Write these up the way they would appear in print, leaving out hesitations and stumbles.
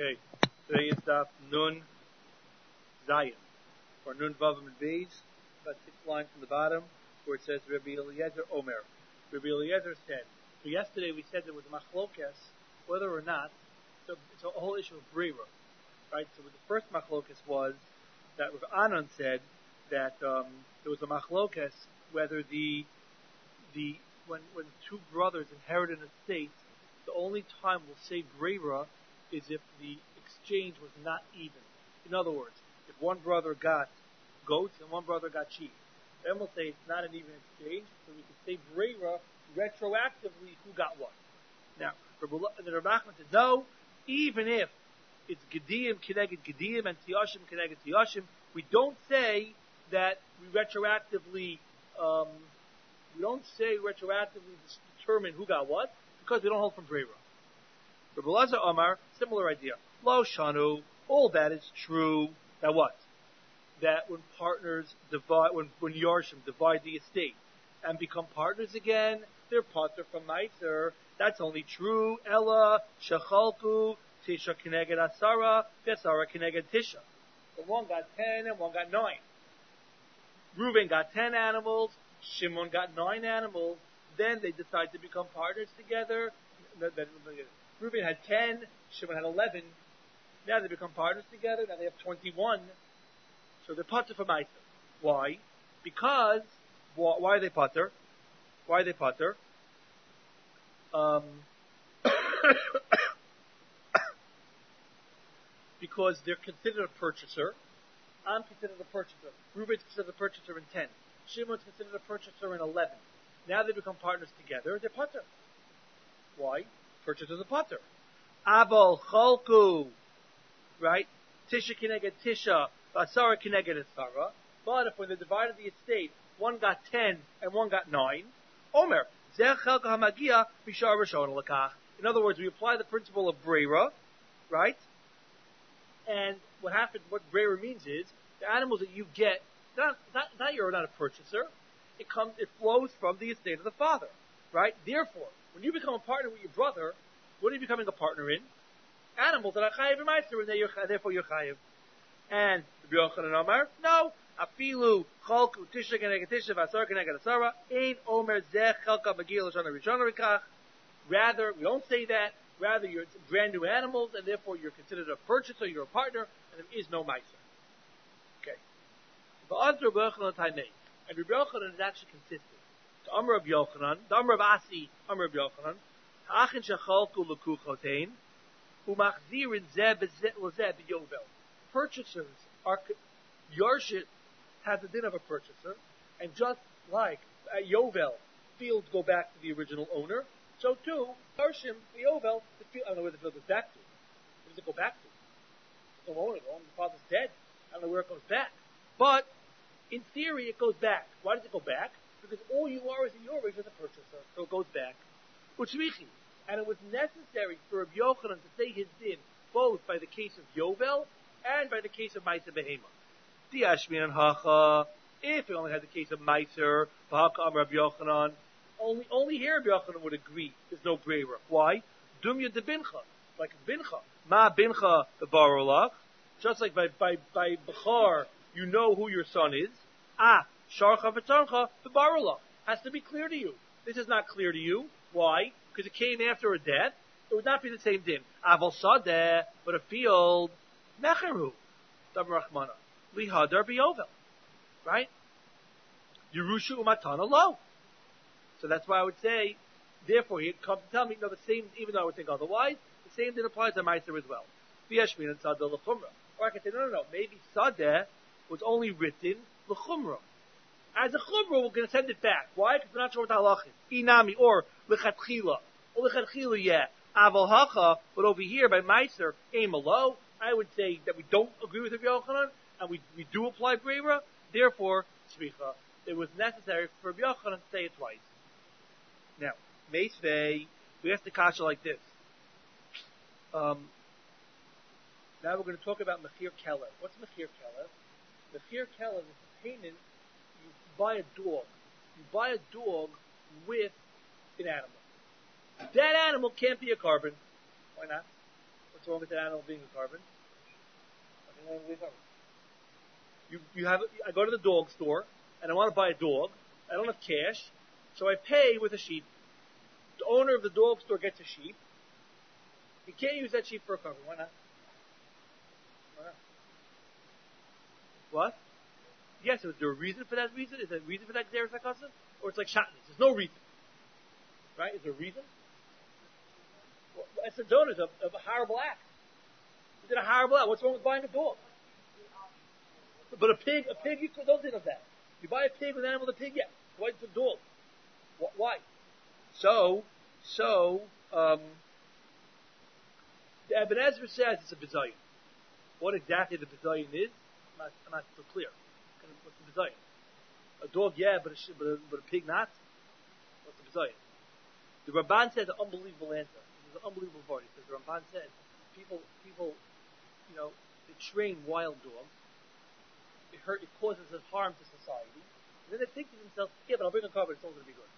Okay, today is Daf Nun Zayin, or Nun Vavim and Beis, about 6 lines from the bottom, where it says Rabbi Eliezer Omer. Rabbi Eliezer said, so yesterday we said there was a machlokas, whether or not, so it's a whole issue of brira, right? So the first machlokas was that Rav Anan said that there was a machlokas whether when two brothers inherit an estate, the only time we'll say brira is if the exchange was not even. In other words, if one brother got goats and one brother got sheep, then we'll say it's not an even exchange, so we can say brira retroactively who got what. Now, the Rav Nachman said, no, even if it's Gediyim Keneged Gediyim and Tiyashim Keneged Tiyashim, we don't say that we retroactively determine who got what, because we don't hold from brira. Rabbi Elazar Omar, similar idea. Lo shanu, all that is true. That what? That when partners divide, when Yarshim divide the estate and become partners again, they're partner from Meiser. That's only true. Ella shechalku tisha keneged asara, asara keneged tisha. So one got 10 and one got 9. Reuben got 10 animals. Shimon got 9 animals. Then they decide to become partners together. Reuben had 10, Shimon had 11. Now they become partners together. Now they have 21. So they're pater for Meiser. Why? Because, why are they pater? Why are they pater? Because they're considered a purchaser. I'm considered a purchaser. Reuben's considered a purchaser in 10. Shimon's considered a purchaser in 11. Now they become partners together. They're pater. Why? Purchasers are pater. Abol cholku, right? Tisha kineged tisha, asara kineged asara. But if when they divided the estate, one got 10 and one got 9, Omer zeh chelka hamagia bishar rishon lekach. In other words, we apply the principle of brera, right? And what happens? What brera means is the animals that you get. Not you're not a purchaser. It flows from the estate of the father, right? Therefore, when you become a partner with your brother, what are you becoming a partner in? Animals that are chayiv and meiser, and therefore you're chayiv. And Rabbi Yochanan Amar, no, afilu chalku tisha keneged tisha v'asar keneged asara ein omer zeh chalka magil l'shana rishona rikach. Rather, we don't say that. Rather, you're brand new animals, and therefore you're considered a purchaser, you're a partner, and there is no meiser. Okay. And Rabbi Yochanan is actually consistent. The Amar of Yochanan, the Amar of Asi, Amar of Yochanan, Ha'achin shechalku l'kuchotein, u'machzirin zeh l'zeh b'yovel. Purchasers are, Yarshit has the din of a purchaser, and just like at Yovel, fields go back to the original owner, so too, Yarshim, the Yovel, the field, I don't know where the field goes back to. Where does it go back to? The owner, the father's dead. I don't know where it goes back. But, in theory, it goes back. Why does it go back? Because all you are is a Yorvish as a purchaser, so it goes back. Ushmichi. And it was necessary for Rabbi Yochanan to say his din, both by the case of Yovel and by the case of Meiser Behema. Diashmin and Hacha, if it only had the case of Meiser, B'Haka Am Rabbi Yochanan, only here Rabbi Yochanan would agree there's no brera. Why? Dumya de Bincha, like Bincha. Ma Bincha the Barolach, just like by Bechar, you know who your son is. Sharcha v'tzarcha the Barolach has to be clear to you. This is not clear to you. Why? Because it came after a death. It would not be the same din. Aval sadeh, but a field, mecheru, dam rachmana, lihadar biyovel, right? Yerusha umatana lo. So that's why I would say, therefore, he come to tell me, no, the same, even though I would think otherwise, the same din applies to Meiser as well. V'yashmin and sadeh l'chumra. Or I can say, no, maybe sadeh was only written l'chumra. As a chumra, we're going to send it back. Why? Because we're not sure what the halach is. Inami, or lechatchila. Or lechatchila, yeah. Aval hacha, but over here, by Meiser, aim alo, I would say that we don't agree with Rabbi Yochanan, and we do apply brera. Therefore, tzricha, it was necessary for Rabbi Yochanan to say it twice. Now, Meisvei, we ask the kasha like this. Now we're going to talk about Mechir Keller. What's Mechir Keller? Mechir Keller is a payment. You buy a dog. You buy a dog with an animal. That animal can't be a carbon. Why not? What's wrong with that animal being a carbon? Nothing wrong with being a carbon. I go to the dog store, and I want to buy a dog. I don't have cash, so I pay with a sheep. The owner of the dog store gets a sheep. He can't use that sheep for a carbon. Why not? Why not? What? Yes, is there a reason for that reason? Is there a reason for that Xeris HaKasav? Or it's like Shatnez? There's no reason. Right? Is there a reason? Well, Esadon is a horrible act. He did a horrible act. What's wrong with buying a dog? But a pig, you don't think of that. You buy a pig with an animal with a pig, yeah. Why it's a dog? Why? So, the Ibn Ezra says it's a bizayin. What exactly the bizayin is, I'm not so clear. What's the bizayin? A dog, yeah, but a pig not? What's the bizayin? The Ramban says an unbelievable answer. This is an unbelievable part. He says the Ramban said people, they train wild dogs. It causes harm to society. And then they think to themselves, yeah, but I'll bring a car, but it's all going to be good.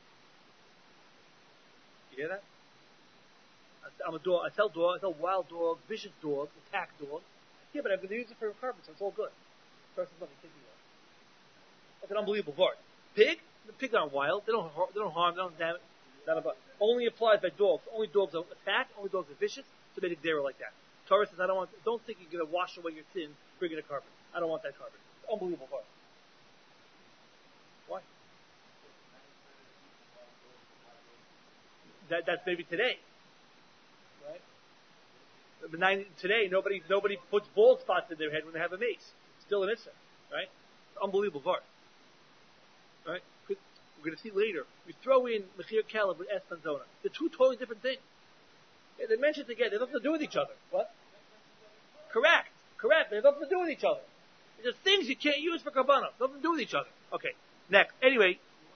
You hear that? I'm a dog. I sell wild dogs, vicious dogs, attack dogs. Yeah, but I'm going to use it for a carbon, so it's all good. Person's nothing thinking of. That's an unbelievable part. Pig? The pigs aren't wild. They don't harm. They don't damage. Only applies by dogs. Only dogs are attack. Only dogs are vicious. So make a dera like that. Torah says, don't think you're going to wash away your sin bringing a carbon. I don't want that carbon. It's an unbelievable part. Why? That's maybe today. Right? But today, nobody puts bald spots in their head when they have a mace. It's still an issue. Right? Unbelievable part. Right? We're going to see later. We throw in Mechir Kelev with Espanzona. They're two totally different things. They're mentioned together. They have nothing to do with each other. What? Correct. They have nothing to do with each other. There's things you can't use for Kabbalah. Nothing to do with each other. Okay. Next. Anyway.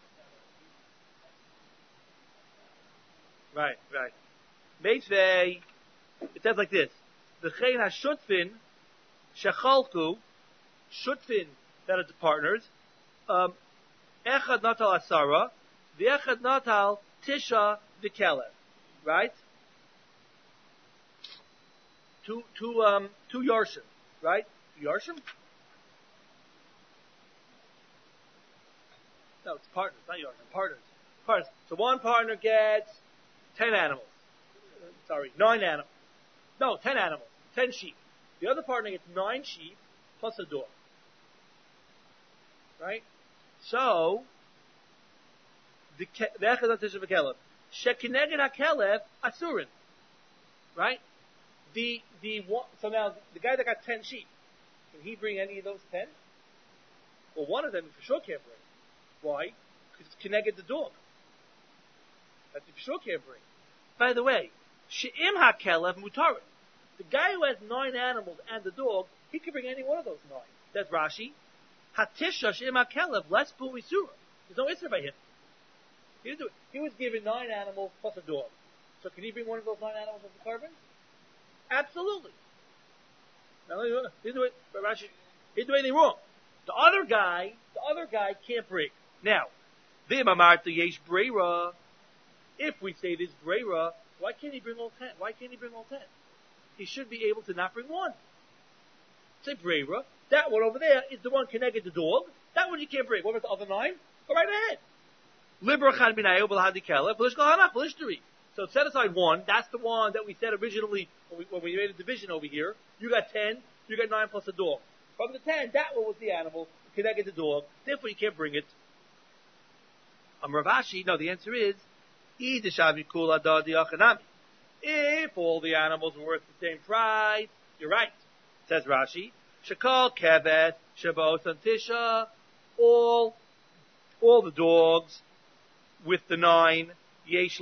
Right. Meitzvei. It says like this. V'chein ha-shutfin shechalku. Shutfin, that are the partners. Echad natal asara. V'echad natal tisha v'kelev. Right? Two yarshim. Right? Yarshim? No, it's partners, not yarshim. Partners. So one partner gets 10 animals. 9 animals. No, 10 animals. 10 sheep. The other partner gets 9 sheep plus a dog. Right? So, the echad tisha v'kelev. Shekineged ha-kelev asurin. Right? So now, the guy that got 10 sheep, can he bring any of those 10? Well, one of them he for sure can't bring. Why? Because it's connected the dog. That he for sure can't bring. By the way, she'im ha-kelev mutarit. The guy who has 9 animals and the dog, he can bring any one of those 9. That's Rashi. Hatisha she'im ha-kelev less bu isura. There's no issur by him. He was given 9 animals plus a dog. So can he bring one of those 9 animals as a carbon? Absolutely. Now, he didn't do anything wrong. The other guy can't bring. Now, v'mamarta yesh breira. If we say this breira, why can't he bring all 10? He should be able to not bring one. Say breira. That one over there is the one connected to the dog. That one you can't bring. What about the other 9? Go right ahead. Librachan b'nayu b'lahadi kelev b'lish gahanach b'lish turi. So set aside one. That's the one that we said originally when we made a division over here. You got 10. You got 9 plus a dog. From the 10, that one was the animal connected to the dog. Therefore, you can't bring it. Ravashi. No, the answer is if all the animals were worth the same price, you're right. Says Rashi. Shakal kevet shabos antisha. All the dogs with the 9. If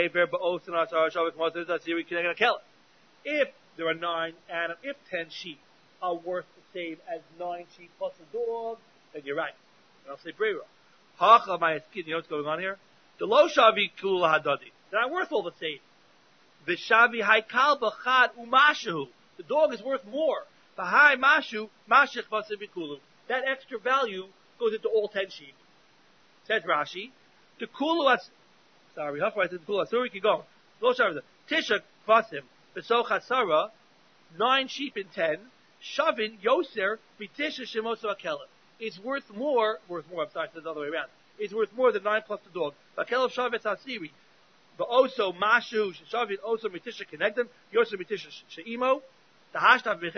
there are 9 animals, if 10 sheep are worth the same as 9 sheep plus a dog, then you're right. And I'll say breira. You know what's going on here? The lo shavi kula hadadi. They're not worth all the same. The shavi haikal b'chad umashu. The dog is worth more. B'hai mashu mashich v'asivikulu. That extra value goes into all 10 sheep. Says Rashi. The kulu Sorry, Hafra says kula. So we keep going. Lo shavi. Tisha kvasim. V'so chasara, 9 sheep in 10, shavin yoser b'tisha shemoso akelim. It's worth more, I'm sorry, it's the other way around. It's worth more than 9 plus the dog. V'akelim shavet asiri. V'oso mashu shavin oso b'tisha kenegdem, yoser b'tisha she'imo. In other words,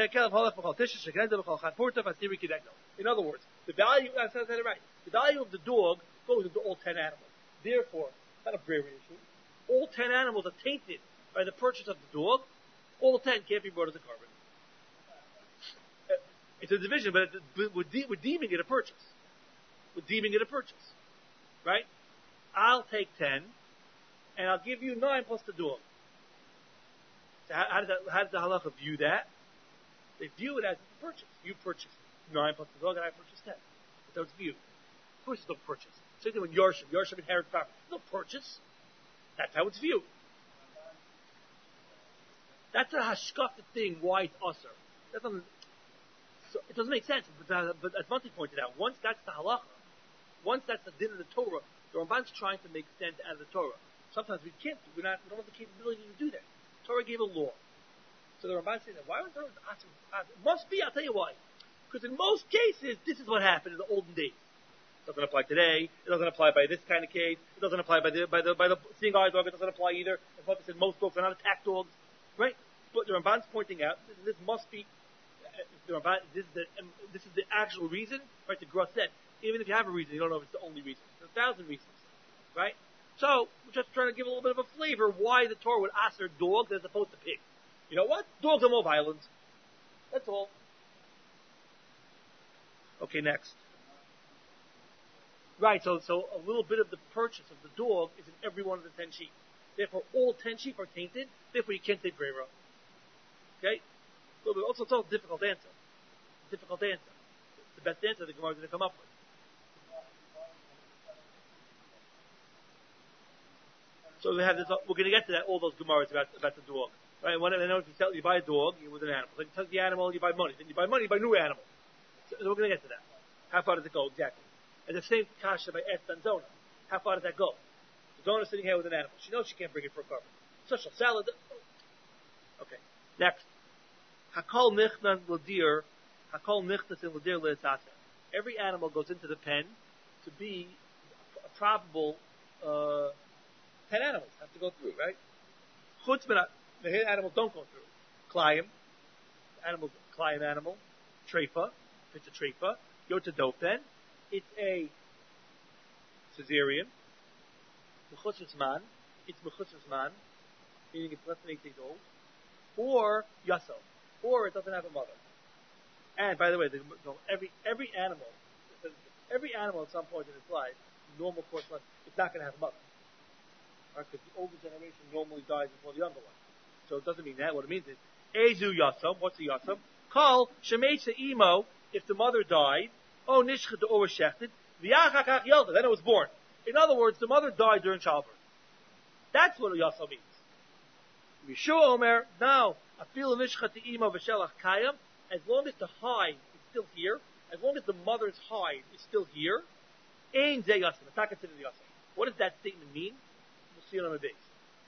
the value, I said it right, the value of the dog goes into all 10 animals. Therefore, it's not a bravery issue. All 10 animals are tainted by the purchase of the dog. All 10 can't be brought as a carbon. It's a division, but we're deeming it a purchase. We're deeming it a purchase. Right? I'll take 10, and I'll give you 9 plus the dog. So how does the halacha view that? They view it as a purchase. You purchase 9 plus the dog, and I purchase 10. That's how it's viewed. Of course, it's no purchase. Same thing when Yarshim inherits property. No purchase. That's how it's viewed. That's a hashkafta thing. Why it's usher? It doesn't make sense. But as Monty pointed out, once that's the halacha, once that's the din of the Torah, the Ramban's trying to make sense out of the Torah. Sometimes we can't. We don't have the capability to do that. Torah gave a law. So the Ramban said that. Why was Torah asking? It must be, I'll tell you why. Because in most cases, this is what happened in the olden days. It doesn't apply today. It doesn't apply by this kind of case. It doesn't apply by the seeing eye dog. It doesn't apply either. As Mother said, most dogs are not attack dogs. Right? But the Ramban's pointing out, this must be, this is the actual reason, right? The Gra said, even if you have a reason, you don't know if it's the only reason. There's 1,000 reasons. Right? So, we're just trying to give a little bit of a flavor why the Torah would ask their dogs as opposed to pigs. You know what? Dogs are more violent. That's all. Okay, next. Right, so a little bit of the purchase of the dog is in every one of the 10 sheep. Therefore, all 10 sheep are tainted. Therefore, you can't take Brera. Okay? Also, it's all a difficult answer. Difficult answer. It's the best answer the Gemara is going to come up with. So we have this. We're going to get to that. All those Gemaras about the dog, right? One, I know if you buy a dog with an animal, then you take the animal, you buy money. Then you buy money, you buy new animal. So we're going to get to that. How far does it go exactly? And the same kasha by Est and Zona. How far does that go? The Zona is sitting here with an animal. She knows she can't bring it for a carbon. Social salad. Okay. Next. Hakol nichnas l'dir. Hakol nichnas in l'dir le'etzata. Every animal goes into the pen to be a probable 10 animals have to go through, right? Chutz min the animals don't go through. Klayim, animal, treifa, if it's a treifa, yotadofen, it's a cesarean, mechutzes man, meaning it's less than 8 days old, or yaso, or it doesn't have a mother. And by the way, every animal at some point in its life, normal course life, it's not going to have a mother. Right? Because the older generation normally dies before the younger one. So it doesn't mean that. What it means is, Ezu Yasam, what's the Yasam? Call Shemesa Imo, if the mother died, O Nishchet or Shechted, V'yachakach Yelda, then it was born. In other words, the mother died during childbirth. That's what a Yasam means. Yeshua Omer, now, Afil Nishchet Imo V'shelach Kayam, as long as the hide is still here, as long as the mother's hide is still here, Ein Zeh Yasam, it's not considered Yasam. What does that statement mean? We'll see it on the base.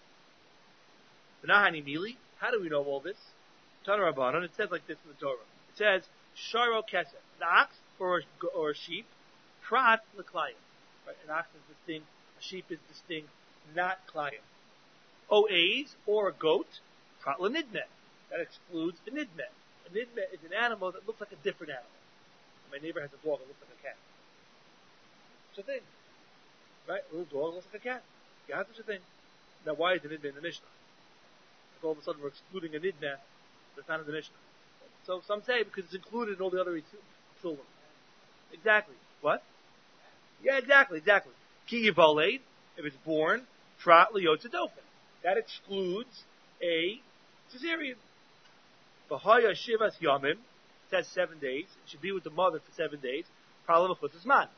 V'nahani Mili, how do we know all this? Tana Rabbanon, it says like this in the Torah. It says, Sharo Kesef, the ox or a sheep, Prat L'Klayim. Right, an ox is distinct, a sheep is distinct, not Klayim. O'ez, or a goat, Prat L'Nidmeh. That excludes a Nidmeh. A Nidmeh is an animal that looks like a different animal. My neighbor has a dog that looks like a cat. Such a thing. Right? A little dog looks like a cat. You have such a thing. Now why is the Nidmeh in the Mishnah? If all of a sudden we're excluding a Nidmeh that's not in the Mishnah. So some say because it's included in all the other children. Exactly. What? Yeah, exactly. Ki Yivoled, if it's born, Prat L'Yotzadofen. That excludes a cesarean. V'haya Shivas Yamim, says 7 days. It should be with the mother for 7 days. Problem of Chutzes Man.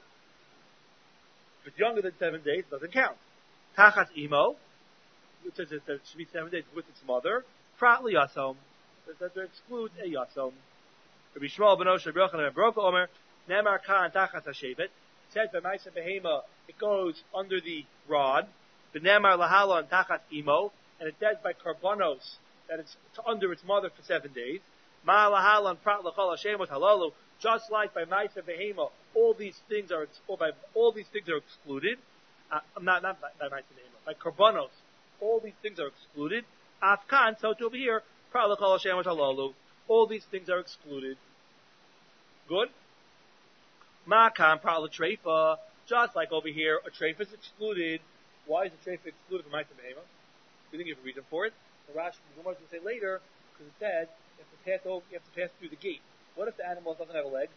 If it's younger than 7 days, it doesn't count. Tachas Imo, it says it should be 7 days with its mother. Prat L'Yasom, that excludes a Yasom. Rabbi Shmuel ben Osher Brochen and Broka Omer, Nemar Khan Tachas HaShevet. It says by Maisa Behema, it goes under the rod. V'nemar Lahala and Tachas Imo, and it says by Karbonos that it's under its mother for 7 days. Ma'alahalan prat l'chol hashemot halalu. Just like by Ma'aser Behema, all these things are excluded. Not by Ma'aser Behema, by Karbanos, all these things are excluded. Afkan, so to over here, prat l'chol hashemot halalu. All these things are excluded. Good. Ma'kan prat l'treifa. Just like over here, a treifa is excluded. Why is a treifa excluded from Ma'aser Behema? We didn't give a reason for it. The Rashi, we wanted to say later, because it said you have to pass through the gate. What if the animal doesn't have a leg?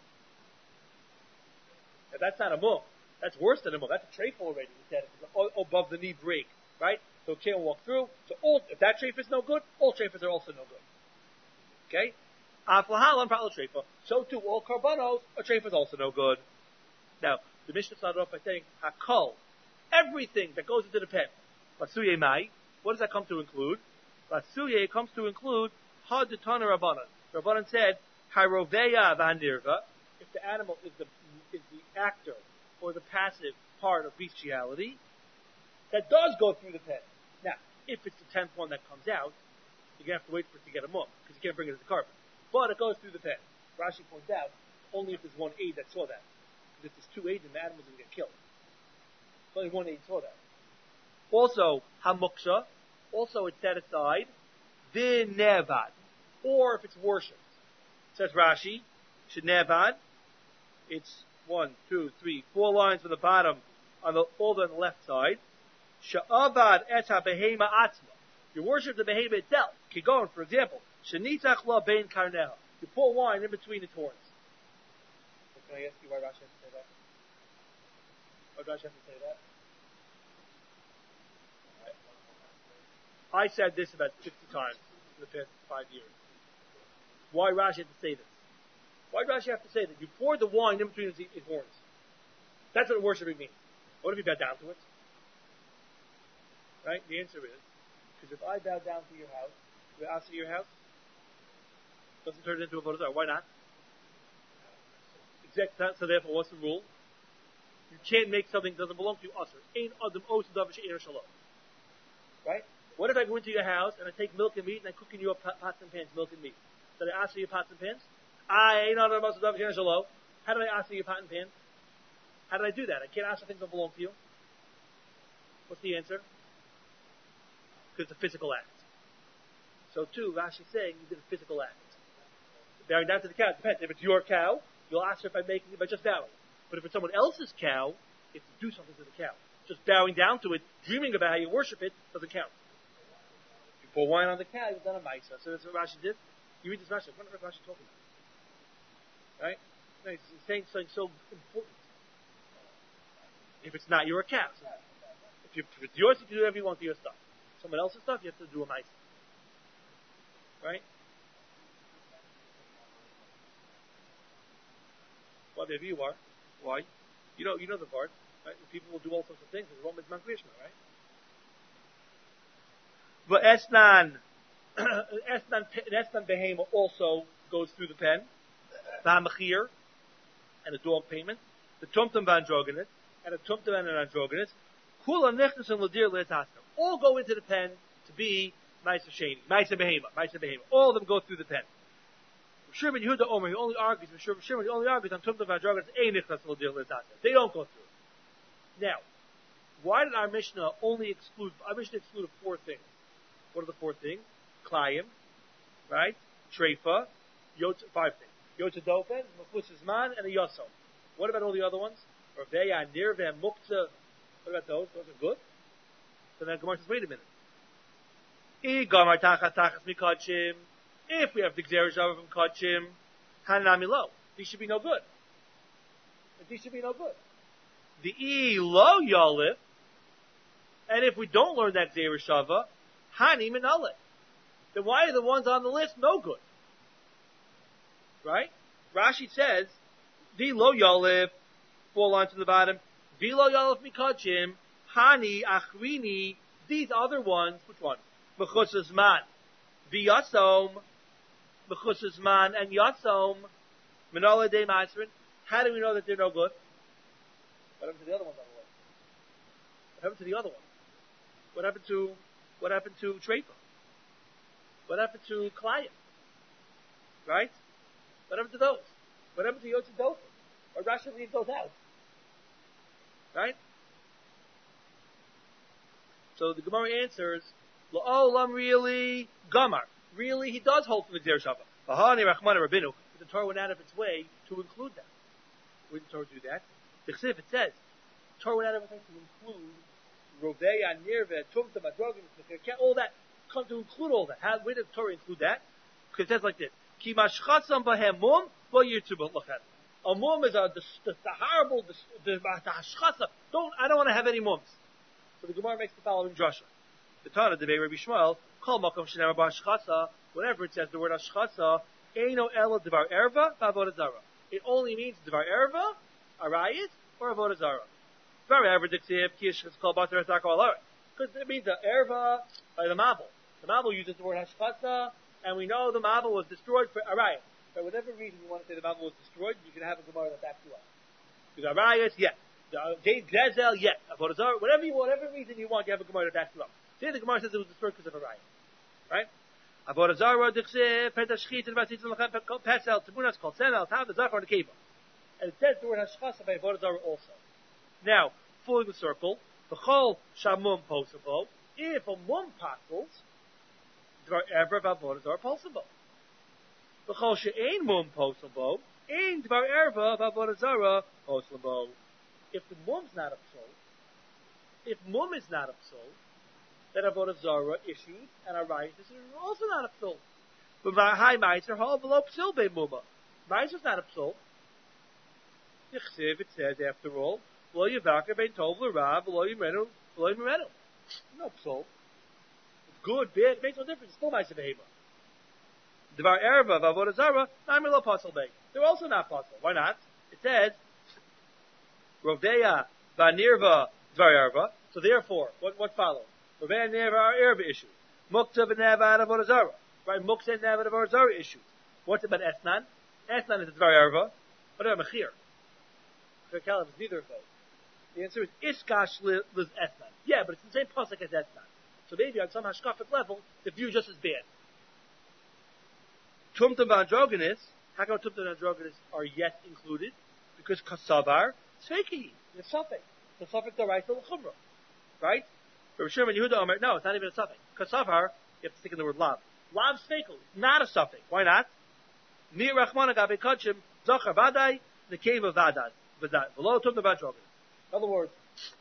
Now, that's not a mum. That's worse than a mum. That's a treifa already. We said it's above the knee break, right? So it can't walk through. So if that treifa is no good, all treifas are also no good. Okay? Aflahalan prat l'treifa. So too, all karbanos, a treifa is also no good. Now, the Mishnah started off by saying hakol, everything that goes into the pen. Basuye mai. What does that come to include? Basuye comes to include had detana rabbanan. Rabbanan said Hiroveya vanirva, if the animal is the actor or the passive part of bestiality, that does go through the pen. Now, if it's the 10th one that comes out, you're going to have to wait for it to get a mum, because you can't bring it to the carpet. But it goes through the pen. Rashi points out, only if there's one aide that saw that. Because if there's 2 aides, then the animal's going to get killed. Only one aide saw that. Also, hamuksha, also it's set aside, v'nevad, or if it's worshipped. Says Rashi, Shenavad, it's 1, 2, 3, 4 lines from the bottom, all on the left side. Sha'avad et ha-behema atzma. You worship the behema itself. Kigon, for example, Shenitzach la bein karneha. You pour wine in between its horns. Can I ask you why Rashi has to say that? Why does Rashi have to say that? I said this about 50 times in the past 5 years. Why Rashi had to say this? Why does Rashi have to say that? You pour the wine in between his horns. That's what worshiping means. What if you bow down to it? Right? The answer is, because if I bow down to your house, the ask of your house, doesn't turn it into a avodah zarah. Why not? Exactly. So therefore, what's the rule? You can't make something that doesn't belong to you usher. Ein adam osu davar she'eino shalom. Right? What if I go into your house and I take milk and meat and I cook in your pots and pans milk and meat? Did I ask for your pots and pans? How did I ask for your pot and pan? How did I do that? I can't ask for things that belong to you. What's the answer? Because it's a physical act. So too, Rashi's saying you did a physical act. Bowing down to the cow, it depends. If it's your cow, you'll ask her by just bowing. But if it's someone else's cow, you have to do something to the cow. Just bowing down to it, dreaming about how you worship it, doesn't count. You pour wine on the cow, you've done a ma'isa. So that's what Rashi did. You read this Rashi. What is Rashi talking about? Right? No, he's saying something so important. If it's not your cow. So if it's yours, you can do whatever you want to your stuff. Someone else's stuff, you have to do a ma'isa. Right? Well, maybe you are. Why? You know the part. Right? People will do all sorts of things. The Roman's man Krishna, right? But Esnan behema also goes through the pen. V'hamachir, and a dog payment. The tumtum v'androgenes, and a tumtum and an androgenes. Kula nechnasim l'dir l'etasna. All go into the pen to be ma'aser sheni, ma'aser behema. All of them go through the pen. Shimon Yehuda Omer, he only argues on tumtum v'androgenes, ein nechnasim l'dir l'etasna. They don't go through. Now, why did our Mishnah exclude 4 things? What are the 4 things? Klayim, right? Treifa, 5 things. Yotzadofen, Mefusas Man, and a Yosom. What about all the other ones? Raveya, Nirve, Mukta. What about those? Those are good. So then Gemara says, wait a minute. If we have the Gzerah Shava from Kachim, Hanami Lo, these should be no good. The E Lo Yalif, and if we don't learn that Gzerah Shava, Hani Minale. Then why are the ones on the list no good? Right? Rashi says, the Lo Yalif, 4 lines to the bottom, Vilo Yalif Mikachim, Hani, Achrini, these other ones, which ones? Mechusas Man, V'yasom, Mechusas Man, and Yasom, Minale De Masrin. How do we know that they're no good? What happened to the other ones on the list? What happened to the other ones? What happened to Treifa? What happened to Klayim? Right? What happened to those? What happened to Yotze Dofen? Or Rashi leaves those out? Right? So the Gemara answers, La'olam really, Gamar. Really, he does hold from the Gzer Shava. V'hani Rachmana Rabinu. But the Torah went out of its way to include that. Why did the Torah do that? The Chsiv, it says, the Torah went out of its way to include Roveya, Nirve, Tumta, Madrogim, all that. Come to include all that. Where did the Torah include that? Because it says like this, Ki mashchatzam bahem mum, lo yirtubot lachet. A mum is the horrible, the hashchasa. I don't want to have any mums. So the Gemara makes the following drasha. The Tana, the Rabbi Shmuel, Kol makom shenema b'hashchasa, whenever it says the word hashchasa, eino ela devar erva, v'avodah zara. It only means devar erva, arayis, or avodah zara. Devar erva diksiv, kish kol batar etak al aray. Because it means the erva, by the mabul. The mabul uses the word hashchasa, and we know the mabul was destroyed for arayis. For whatever reason you want to say the mabul was destroyed, you can have a Gemara that backs you up. Because arayis, yes. Gezel, yes. Avodah zara, whatever reason you want, you have a Gemara that backs you up. Today the Gemara says it was destroyed because of a riot. Right? Avodah zara, dichsev, pentashchit, and vasitzim lachem, pesel, tibunas, kol senel, tav, the zachar, and the keva. And it says the word hashchasa by avodah zara also. Now, fully the circle, v'chol shamum posavo, if a mum postles, dvar ever v'avodah zara posavo. V'chol she'ein mum posavo, ein dvar erva v'avodah zara posavo. If the mum's not upsold, if mum is not upsold, then avodah zara issued and a riot is also not upsold. But high meiser hal below psil be mumma. Meiser's not upsold. Yichsiv, it says after all, lo yivaka bein tov l'rav, lo yimrenu, no upsold. It's good, bad, it makes no difference. It's still meiser behema. Dvar erva v'avodah zara, na'amir lo pasal be. They're also not pasal. Why not? It says, Roveya v'nirva dvar erva. So therefore, what follows? Roveya nirva are erva issues. Mukta v'neva avodah zara. Right? Mukta and neva avodah zara issues. What's about Esnan? Esnan is a dvar erva. What about Mechir? Mechir Kalev is neither of those. The answer is Iskash liz Esnan. Yeah, but it's the same pasuk as Esnan. So maybe on some hashkafik level, the view is just as bad. Tumtum v'androgenis, how come Tumtum and androgenis are yet included? Because Kasavar, Sveiki, it's a suffix. It's a suffix to right to l'chumrah. Right? For Shimon Yehuda Omer, no, it's not even a suffix. Kasavar, you have to stick in the word lav. Lav Sveikel, not a suffix. Why not? Mir Rachmana Gabe Kachim, Zachar Vadai, the cave of Vadad. Below Tumtum v'androgenis. In other words,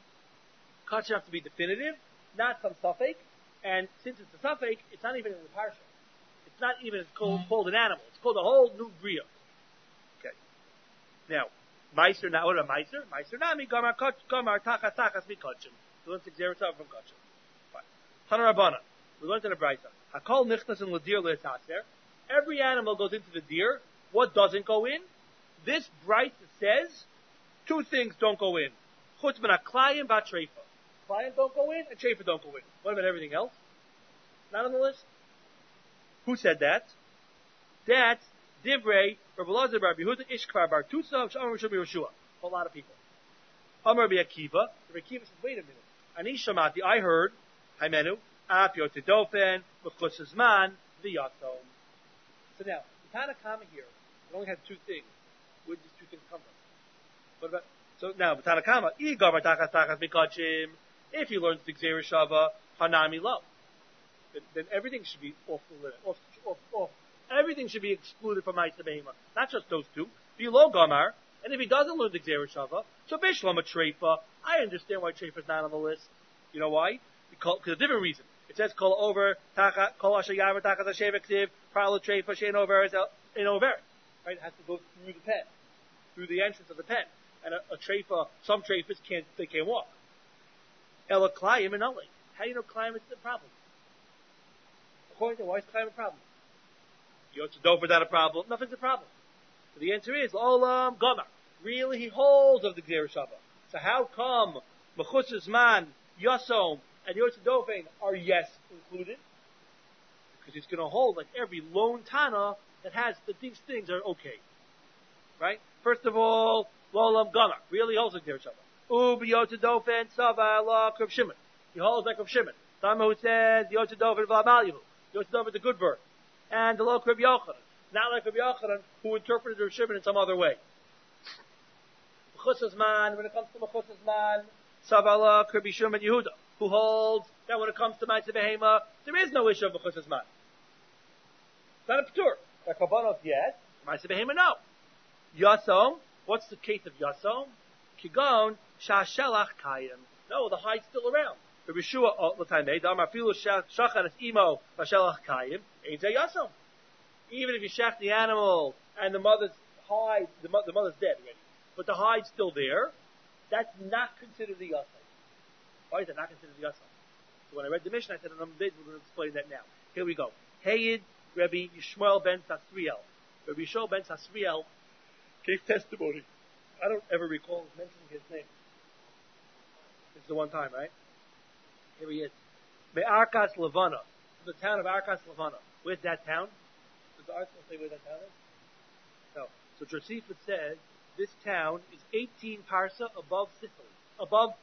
Kachim have to be definitive, not some suffix, and since it's a suffix, it's not even in the parsha. It's not even called an animal. It's called a whole new bria. Okay. Now, Meiser, now what about Meiser? Meiser nami gamar tachas mikachim. So let's exert from kachim. Fine. Tana Rabbana. We learned in the Brayta. Hakol nichnas in ladir le'taser. Every animal goes into the deer. What doesn't go in? This Brayta says two things don't go in. Chutz ben haklayim v'atreifa. Klayim don't go in and treifa don't go in. What about everything else? Not on the list. Who said that? That's Divrei, Rabbi Lazar, Rabbi Yehuda, Ishkvar, Bar Tusa, Shamar Rabbi Yeshua. A lot of people. Amar Rabbi Akiva. Rabbi Akiva says, wait a minute. Ani Shamati, I heard, Haimenu, Af Yotedofen, Mechus Zman, V'yatom. So now, the Tanakama here, it only has two things. Where did these two things come from? What about, so now, the Tanakama, Igar Tachas Tachas Mikachim, if he learns the Gzeir Shava, Hanami Lo. Then everything should be off the limit, off. Everything should be excluded from Ma'aseh Behema. Not just those two. Below Gamar, and if he doesn't learn the Gzeir Shava, so Bishlam a Treifa. I understand why Treifa is not on the list. You know why? Because a different reason. It says Kol over Kol Asher Yaver Tachas Hashem Ektiv Parlo Treifa Shein Over in Over. Right? It has to go through the pen, through the entrance of the pen. And a Treifa, some Treifas can't walk. Ela Klayim and only. How do you know Klayim is the problem? According to why is Klayim a problem? Yotze Dofer not a problem. Nothing's a problem. So the answer is Olam Gamar. Really, he holds of the Gzeir Shava. So how come Mechus Zman, Yasom, and Yotze Dofen are yes included? Because he's going to hold like every lone Tana that has that these things are okay. Right? First of all, Olam Gamar. Really holds the Gzeir Shava. Ub Yotze Dofen Sava La Rav Shimon. He holds like Rav Shimon. Tama who says Yotze Dofen V'Amal Yehu. Yosef over the good birth. And the local Rabbi Yochanan. Not like Rabbi Yochanan, who interpreted the Rishon in some other way. Mechusas man, when it comes to Mechusas man, Savala, Rabbi Shimon Yehuda, who holds that when it comes to Ma'aseh Behema, there is no issue of Mechusas man. It's not a P'tur. The Kabbalah, yes. Ma'aseh Behema, no. Yasom, what's the case of Yasom? Kigon, Sha'shelach Kayim. No, the hide's still around. Rabbi Shua, L'taimei, Damar Filu Shachan es Imo, Sha'shelach Kayim, Ein Zeh Yasom. Even if you shach the animal and the mother's hide, the mother's dead already, but the hide's still there, that's not considered the Yasom. Why is that not considered the Yasom? So when I read the Mishnah, I said, we're going to explain that now. Here we go. Hayid, Rabbi Yishmael ben Sasriel. Rabbi Yishmael ben Sasriel gave testimony. I don't ever recall mentioning his name. It's the one time, right? Here he is. Me'arkas Levana. The town of Arkas Levana. Where's that town? Does the article say where that town is? No. So Josephus says this town is 18 parsa above Sicily. Above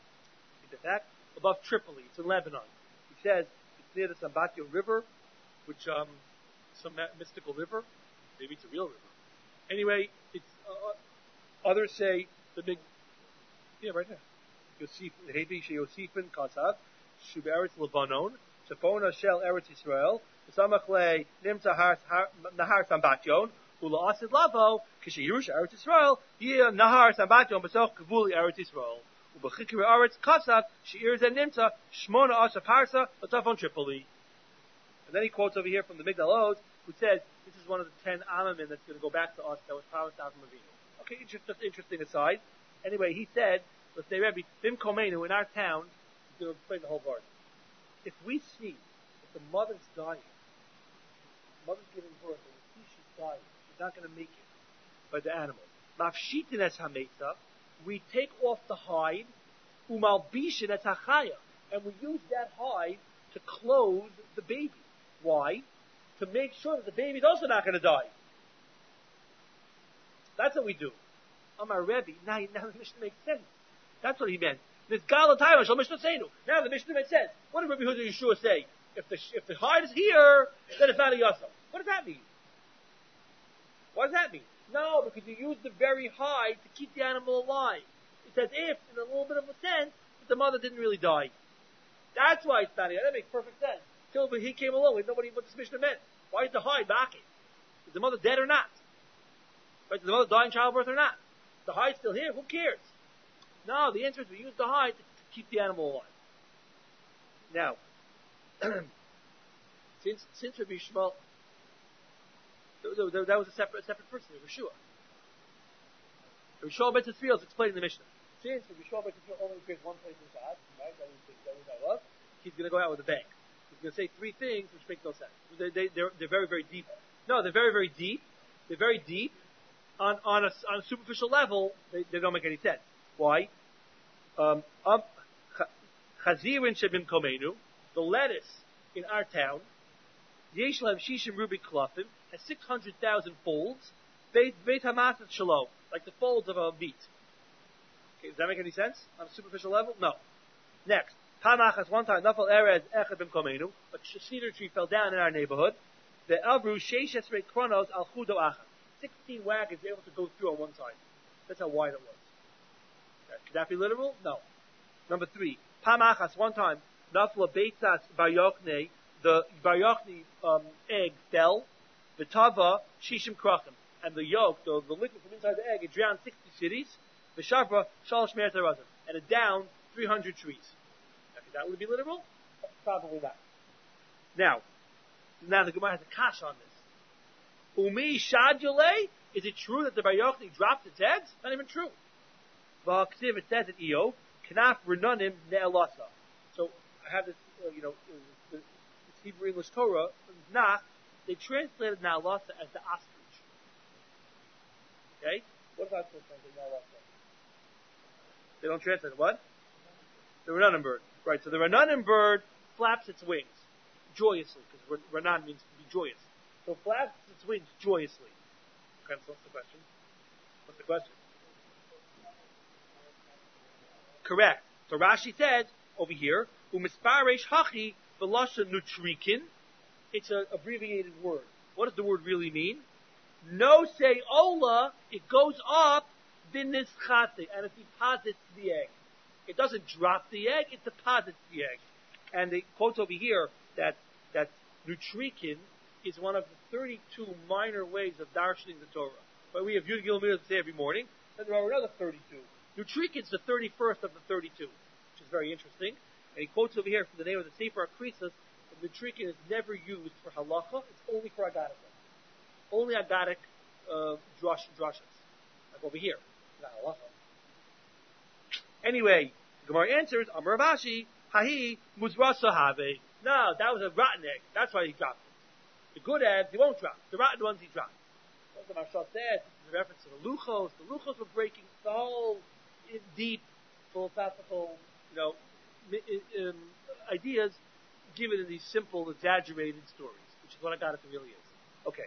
Tripoli. It's in Lebanon. He says it's near the Sambatyon River, which some mystical river. Maybe it's a real river. Anyway, it's others say the big, right there. Yosef, Hevi Yosefin Kasav, Shuberetz Lebanon, Shafona Shel Eretz Yisrael, Samachle Nimta Nahar Sambatyon, Ula Asid Lavo, Kishirush Eretz Yisrael, Yeh Nahar Sambatyon, Basoch Kavuli Eretz Yisrael, Ubachikir Eretz Kasav, Sheir Zen Nimta, Shmona Asaf Harsa, Latafon Tripoli. And then he quotes over here from the Migdal Oz, who says this is one of the 10 Amamin that's going to go back to us that was promised to Avram Avinu. Okay, just interesting aside. Anyway, he said, let's say, Rebbe, Bim Komenu, in our town, he's going to explain the whole part. If we see that the mother's dying, the mother's giving birth, and we see she's dying, she's not going to make it by the animal. Mafshitin es hametza, we take off the hide, umalbishin es hachaya, and we use that hide to clothe the baby. Why? To make sure that the baby's also not going to die. That's what we do. Amar Rebbe, now the Mishnah makes sense. That's what he meant. This Galatayim shall Mishnah Seinu. Now the Mishnah makes sense. What did Rabbi Yehuda Yeshua say? If the hide is here, then it's not a yasam. What does that mean? What does that mean? No, because you use the very hide to keep the animal alive. It's as if, in a little bit of a sense, that the mother didn't really die. That's why it's not here. That makes perfect sense. Till he came along, we didn't know what this Mishnah meant. Why is the hide back? Is the mother dead or not? Right? Did the mother die in childbirth or not? The hide's still here. Who cares? No, the answer is we use the hide to keep the animal alive. Now, since Rabbi Yishmael, that was a separate person, Rabbi Shua. Rabbi Yishmael ben Tzviel is explaining the Mishnah. Since Rabbi Yishmael ben Tzviel only appears one place in Sha'at, right? That was I love. He's going to go out with a bang. He's going to say three things which make no sense. They're very, very deep. No, they're very, very deep. They're very deep. On a superficial level, they don't make any sense. Why? Chazirin shebim komenu, the lettuce in our town, yesh lehem shishim rubi klafim, has 600,000 folds. Beit hamasat shalom, like the folds of a meat. Okay, does that make any sense on a superficial level? No. Next, Panachas one time nafal erez echad bim komenu, a cedar tree fell down in our neighborhood. The avru sheish esrei kronos al chudo achad. 16 wagons able to go through on one side. That's how wide it was. Okay. Could that be literal? No. Number 3. Pamachas, one time, Nafla Beitzas Baryokne, the Baryokne egg fell, the Tava Shishim Krachim, and the yolk, the liquid from inside the egg, it drowned 60 cities, the Shavra Shalosh Me'er Tarazim, and it downed 300 trees. Okay, that would be literal? Probably not. Now the Gemara has a kash on this. Umi Shadule, is it true that the Baryokne dropped its eggs? Not even true. V'aksiv, it says in Eov, Knaf Renanim Ne'elasa. So I have this, this Hebrew English Torah, Nach, they translated Ne'elasa as the ostrich. Okay? What about translating Ne'elasa? They don't translate what? The Renanim bird. Right, so the Renanim bird flaps its wings joyously, because Renan means to be joyous. So flaps its wings joyously. Okay, so what's the question? What's the question? Correct. So Rashi says over here, umisparesh hachi v'lasha nutrikin, It's an abbreviated word. What does the word really mean? No say ola, it goes up, v'nischate, and it deposits the egg. It doesn't drop the egg, it deposits the egg. And they quote over here that nutrikin is one of the 32 minor ways of darshaning the Torah. But we have Yud Gil Midah to say every morning, and there are another 32. Nutrikin is the 31st of the 32, which is very interesting. And he quotes over here from the name of the Sefer HaKrisos, that nutrikin is never used for halacha, it's only for agadic. Only agadic drashas. Like over here, not halacha. Anyway, Gemara answers, Amar Rav Ashi, Hahi muzrasa have. No, that was a rotten egg. That's why he dropped it. The good eggs, he won't drop. The rotten ones, he dropped. What the Maharsha said, this is a reference to the luchos. The luchos were breaking the whole deep philosophical, ideas given in these simple, exaggerated stories, which is what Agadah really is. Okay.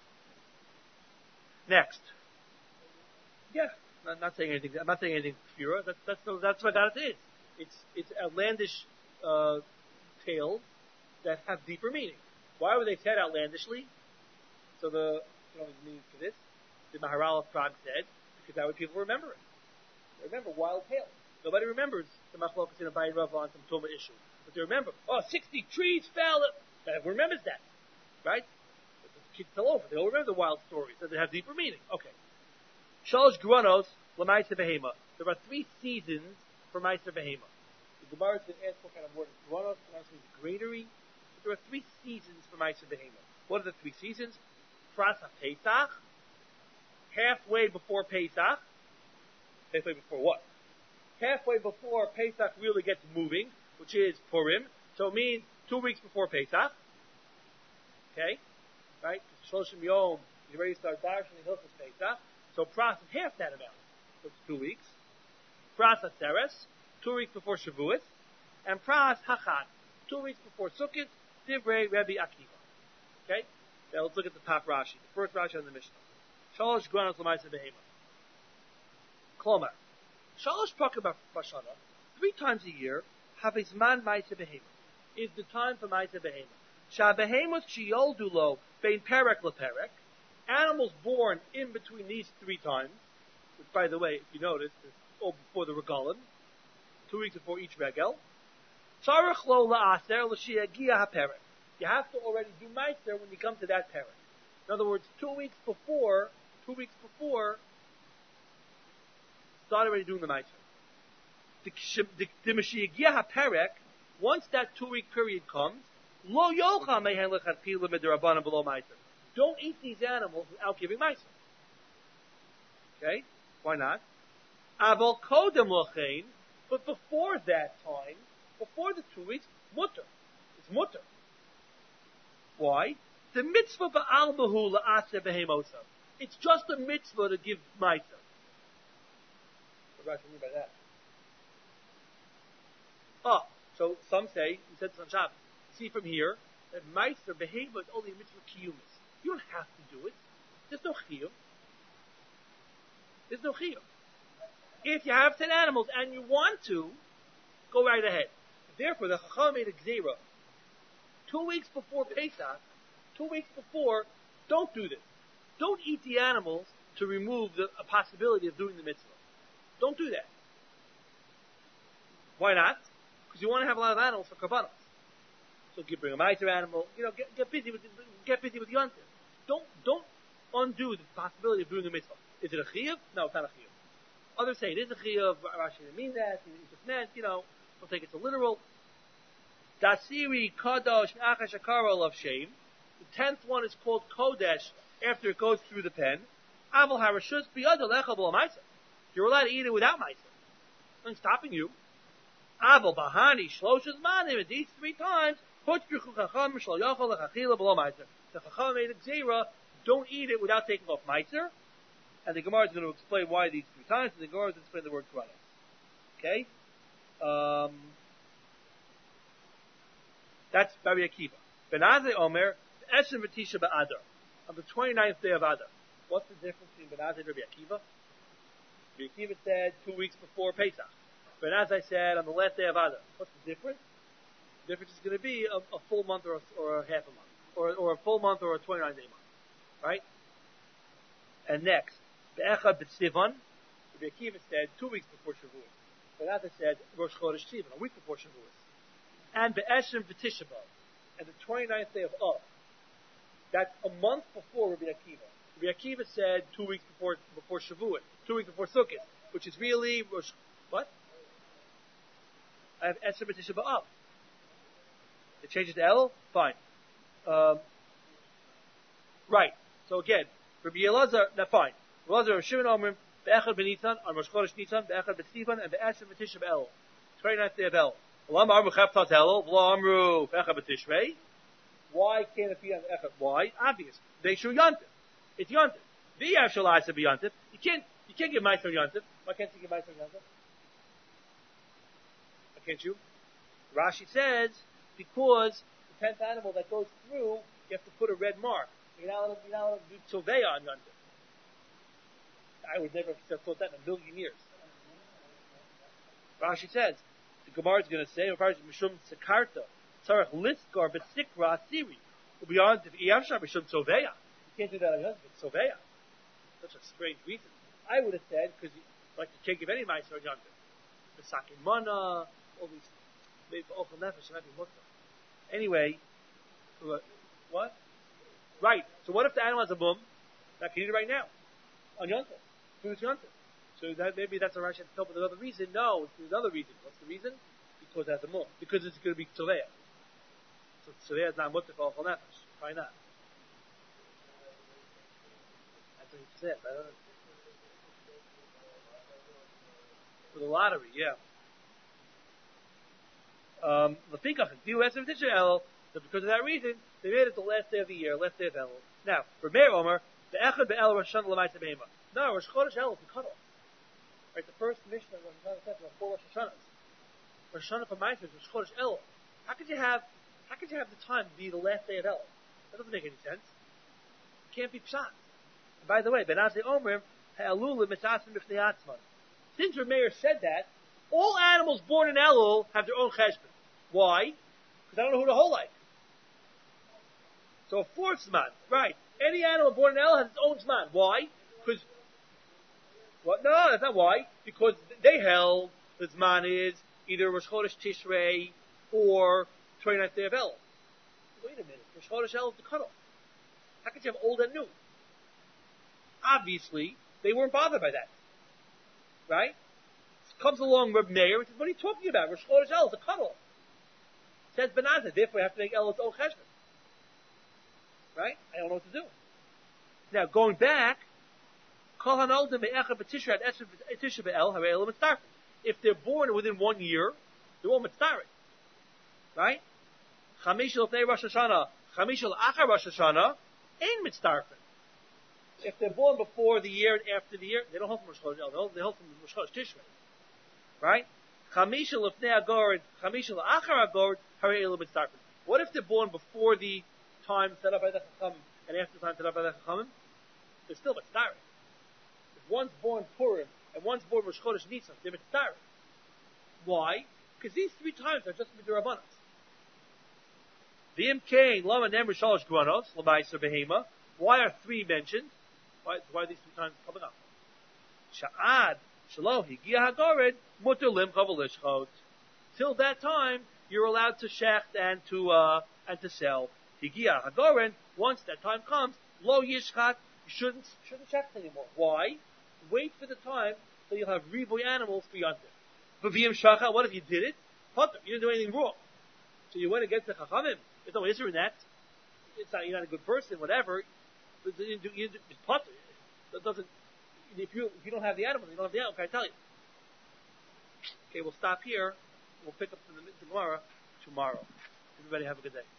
Next. Yeah, I'm not saying anything. I'm not saying anything Kfira. That's what Agadah is. It's outlandish tales that have deeper meaning. Why were they said outlandishly? So the meaning for this, the Maharal of Prague said, because that way people remember it. They remember wild tales. Nobody remembers the Machlokas in a Bayin Rav on some Tuma issue. But they remember, 60 trees fell. Everyone remembers that. Right? But the kids fell over. They all remember the wild stories. So they have deeper meaning. Okay. Shalosh Grunos, L'Maiser Behema. There are 3 seasons for Maiser Behema. The Gemara is going to ask what kind of word is Grunos, and actually the greenery. But there are 3 seasons for Maiser Behema. What are the 3 seasons? Prasa Pesach, halfway before Pesach. Halfway before what? Halfway before Pesach really gets moving, which is Purim. So it means 2 weeks before Pesach. Okay? Right? Shloshim Yom, you ready to start darshaning Hilchos Pesach. So Pras is half that amount. So it's 2 weeks. Pras Atzeres, 2 weeks before Shavuot. And Pras Hachat, 2 weeks before Sukkot, Divrei Rebbe Akiva. Okay? Now let's look at the top Rashi. The first Rashi on the Mishnah. Shalosh Granos L'Maiser Behema. Klomar. Shalosh Prakim Bashana, 3 times a year, Havizman Maiser Behema. Is the time for Maiser Behema. Shabehemus Shiyoldulo Bein Perek LePerek. Animals born in between these 3 times, which by the way, if you notice, is all before the Regalim, 2 weeks before each Regel. Tzarech Lo La'aser L'Shiagia HaPerek. You have to already do Meiser when you come to that Perek. In other words, 2 weeks before, start already doing the Meiser. The Mashiach HaPerek, once that 2-week period comes, Lo Yocha Mehen Lechatchila Midrabanan Below Meiser. Don't eat these animals without giving Meiser. Okay? Why not? Aval Kodem Lochein, but before that time, before the 2 weeks, Mutter. It's Mutter. Why? The mitzvah ba'al mahu la'aseh behemosa. It's just a mitzvah to give meiser. What do I mean by that? So some say, we said this on Shabbos, see from here, that meiser behema is only a mitzvah kiyumis. You don't have to do it. There's no chiyuv. If you have 10 animals and you want to, go right ahead. Therefore, the Chacham made a gzeira. 2 weeks before Pesach, 2 weeks before, don't do this. Don't eat the animals to remove a possibility of doing the mitzvah. Don't do that. Why not? Because you want to have a lot of animals for karbanos. So you bring a meiser animal, get busy with the yontif. Don't undo the possibility of doing the mitzvah. Is it a chiyuv? No, it's not a chiyuv. Others say it is a chiyuv. Rashi didn't mean that. He just meant, we'll take it to literal. Dasiri Kadosh Achash Akarol of Shem. The 10th one is called Kodesh after it goes through the pen. Aval Harashus Biyada Lechabul Meiser. You're allowed to eat it without Meiser. Nothing stopping you. Aval Bahani Shloshas Manim. These 3 times. The Chacham made a gzeira. Don't eat it without taking off Meiser. And the Gemara is going to explain why these 3 times. And the Gemara is going to explain the word Kratos. Okay? That's Rabbi Akiva. Benazai Omer, Eshem V'Tisha B'Adar. On the 29th day of Adar. What's the difference between Benazai and Rabbi Akiva? Rabbi Akiva said 2 weeks before Pesach. Benazai said on the last day of Adar. What's the difference? The difference is going to be a full month or a half a month. or a full month, or a 29-day month, right? And next, be'echad b'tzivan, Rabbi Akiva said 2 weeks before Shavuot. Benazir said Rosh Chodesh Sivan, a week before Shavuot. And be'eshem b'tisha b'av, and the 29th day of Av. That's a month before Rabbi Akiva. Rabbi Akiva said 2 weeks before Shavuot, 2 weeks before Sukkot, which is really what? I have Esher b'tisha b'av. It changes to El? Fine. Right. So again, Rabbi Elazar, now fine. Rabbi Elazar, Rabbi Shimon Omer, be'echad b'Nisan, on Rosh Chodesh Nisan, be'echad b'Sivan, and be'esher b'tisha b'El. 29th day of El. L'am amru chaftat El, v'lo amru be'echad b'Tishrei. Why can't it be on Echad? Why? Obvious. They show Yontif. It's Yontif. V'yav shalai be Yontif. You can't give Meiser Yontif. Why can't you give Meiser Yontif? Why can't you? Rashi says, because the 10th animal that goes through, you have to put a red mark. You're not allowed to do Tovea on Yontif. I would never have thought that in a million years. Rashi says, the Gemara is going to say, Mishum Sekarta, Tzarech Liskar, Besikra, Asiri. Beyond the Iyavshar, Mishum Tovea. You can't do that on Yontif, it's Tovea. Such a strange reason. I would have said, because you can't give any Meiser on Yontif. The Sakin Mana, all these, maybe Ochel Nefesh, might be Mutter. Anyway, what? Right. So what if the animal has a mum? That can eat it right now. On Yontif. It's Yontif. So maybe that's a Rashi to tell, but another reason? No, it's another reason. What's the reason? Because it has a mum. Because it's going to be Tovea. So Tovea is not Mutter for Ochel Nefesh. Why not? That's what he said. I don't know. For the lottery, yeah. Because of that reason, they made it the last day of the year, last day of Elul. Now, for Meir Omer, the Echad be'el Rosh Hashanah l'maisa behema. No, Rosh Chodesh Elul is the cutoff. Right, the first mission of Rosh Hashanah says there are 4 Rosh Hashanahs. Rosh Hashanah for Meiser is Rosh Chodesh Elul. How could you have the time to be the last day of Elul? That doesn't make any sense. It can't be pshat. And by the way, Benazir Omer ha'elul l'mitzasim b'fnei atzman. Since your mayor said that, all animals born in Elul have their own cheshbon. Why? Because I don't know who to hold like. So a 4th Zman, right. Any animal born in Elul has its own Zman. Why? Because, what? No, that's not why. Because they held the Zman is either Rosh Chodesh Tishrei or 29th day of Elul. Wait a minute. Rosh Chodesh Elul is the cutoff. How could you have old and new? Obviously, they weren't bothered by that. Right? Comes along Reb Meir and says, what are you talking about? Rosh Chodesh El is a cutoff. Says Benazir, therefore you have to make El its own cheshbon. Right? I don't know what to do. Now, going back, if they're born within 1 year, they're all mitzvah. Right? Chamishal Fnei Rosh Hashanah, Chamishal Achar Rosh Hashanah, ain't mitzvah. If they're born before the year and after the year, they don't hold from Rosh Chodesh El, they hold from Rosh Chodesh Tishrei. Right? Chamisha lefnei agor, chamisha la'achar agor, harei elu mitzdarfen. What if they're born before the time set up by the Chachamim and after the time set up by the Chachamim? They're still mitzdarfen. If one's born Purim and one's born Rosh Chodesh Nisan, they're mitzdarfen. Why? Because these 3 times are just midrabanan. V'im kain lama nem rishalosh granos l'maiser behema. Why are 3 mentioned? Why are these 3 times coming up? Sha'ad. Till that time, you're allowed to shecht and to sell. Once that time comes, lo yishchat, you shouldn't shecht anymore. Why? Wait for the time that you'll have riboy animals for yontif. V'viyim shacha, what if you did it? Potter, you didn't do anything wrong. So you went against the chachamim. There's no issue in that. You're not a good person, whatever. But you didn't potter. That doesn't. If you don't have the animal, you don't have the animal, can I tell you? Okay, we'll stop here. We'll pick up the Gemara tomorrow. Everybody have a good day.